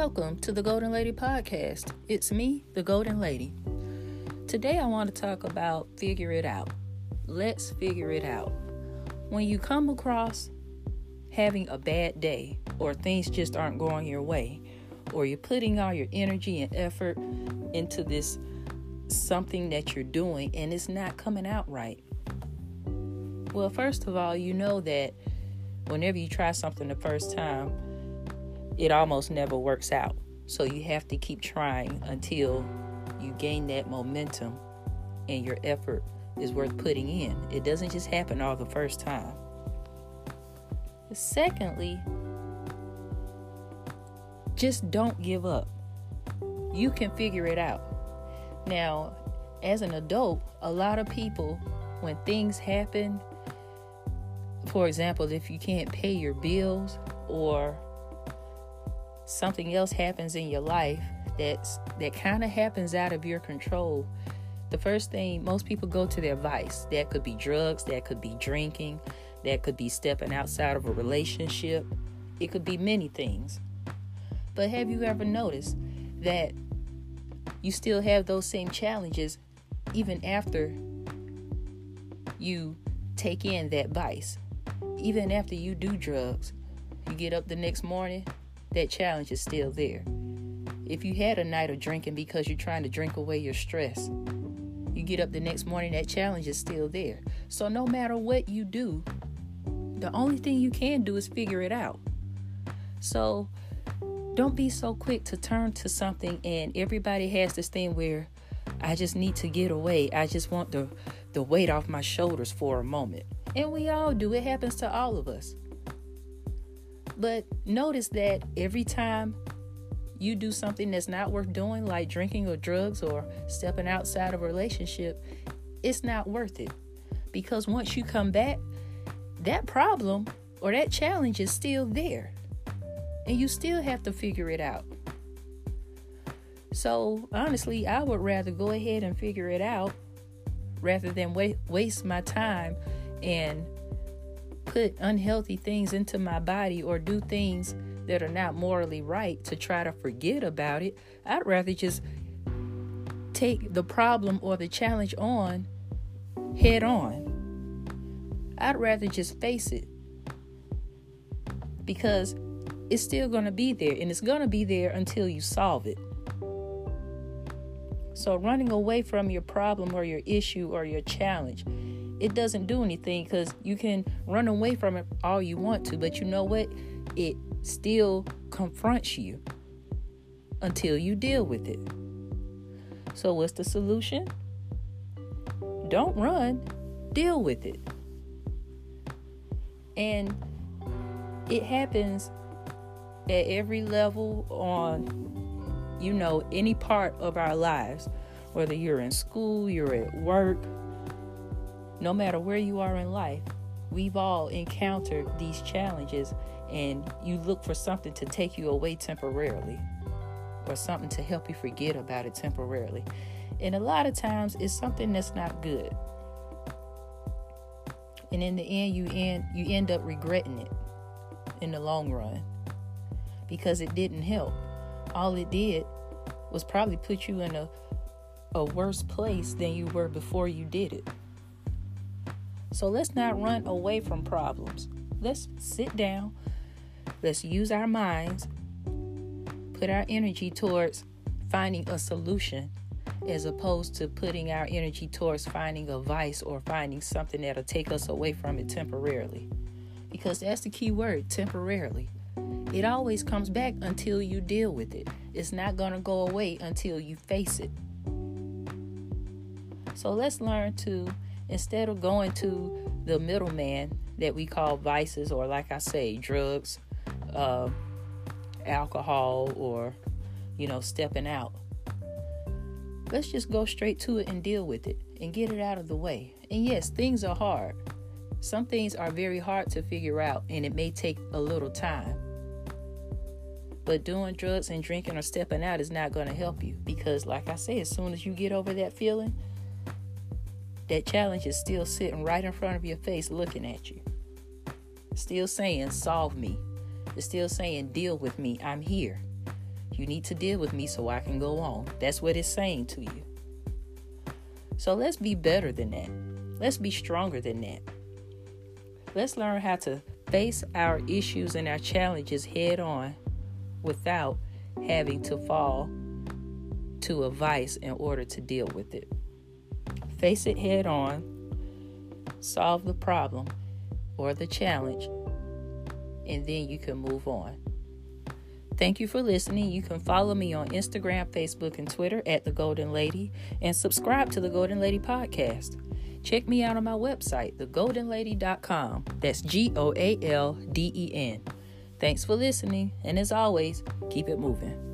Welcome to the Golden Lady Podcast. It's me, the Golden Lady. Today I want to talk about figure it out. Let's figure it out. When you come across having a bad day, or things just aren't going your way, or you're putting all your energy and effort into this something that you're doing and it's not coming out right. Well, first of all, you know that whenever you try something the first time, it almost never works out. So you have to keep trying until you gain that momentum and your effort is worth putting in. It doesn't just happen all the first time. Secondly, just don't give up. You can figure it out. Now, as an adult, a lot of people, when things happen, for example, if you can't pay your bills or something else happens in your life that kind of happens out of your control, the first thing, most people go to their vice. That could be drugs, that could be drinking, that could be stepping outside of a relationship. It could be many things. But have you ever noticed that you still have those same challenges even after you take in that vice? Even after you do drugs, you get up the next morning, that challenge is still there. If you had a night of drinking because you're trying to drink away your stress, you get up the next morning, that challenge is still there. So no matter what you do, the only thing you can do is figure it out. So don't be so quick to turn to something, and everybody has this thing where I just need to get away. I just want the weight off my shoulders for a moment. And we all do. It happens to all of us. But notice that every time you do something that's not worth doing, like drinking or drugs or stepping outside of a relationship, it's not worth it. Because once you come back, that problem or that challenge is still there. And you still have to figure it out. So honestly, I would rather go ahead and figure it out rather than waste my time and put unhealthy things into my body or do things that are not morally right to try to forget about it. I'd rather just take the problem or the challenge on head on. I'd rather just face it, because it's still going to be there, and it's going to be there until you solve it. So running away from your problem or your issue or your challenge, it doesn't do anything, because you can run away from it all you want to, but you know what? It still confronts you until you deal with it. So what's the solution? Don't run, deal with it. And it happens at every level on, any part of our lives, whether you're in school, you're at work, no matter where you are in life, we've all encountered these challenges, and you look for something to take you away temporarily or something to help you forget about it temporarily. And a lot of times it's something that's not good. And in the end, you end up regretting it in the long run, because it didn't help. All it did was probably put you in a worse place than you were before you did it. So let's not run away from problems. Let's sit down. Let's use our minds, put our energy towards finding a solution, as opposed to putting our energy towards finding a vice or finding something that'll take us away from it temporarily. Because that's the key word, temporarily. It always comes back until you deal with it. It's not going to go away until you face it. So let's learn to, instead of going to the middleman that we call vices, or like I say, drugs, alcohol, or, stepping out, let's just go straight to it and deal with it and get it out of the way. And yes, things are hard. Some things are very hard to figure out, and it may take a little time. But doing drugs and drinking or stepping out is not going to help you, because like I say, as soon as you get over that feeling, that challenge is still sitting right in front of your face looking at you. Still saying, solve me. It's still saying, deal with me. I'm here. You need to deal with me so I can go on. That's what it's saying to you. So let's be better than that. Let's be stronger than that. Let's learn how to face our issues and our challenges head on without having to fall to a vice in order to deal with it. Face it head on, solve the problem or the challenge, and then you can move on. Thank you for listening. You can follow me on Instagram, Facebook, and Twitter at The Golden Lady, and subscribe to The Golden Lady Podcast. Check me out on my website, thegoldenlady.com. That's GOALDEN. Thanks for listening, and as always, keep it moving.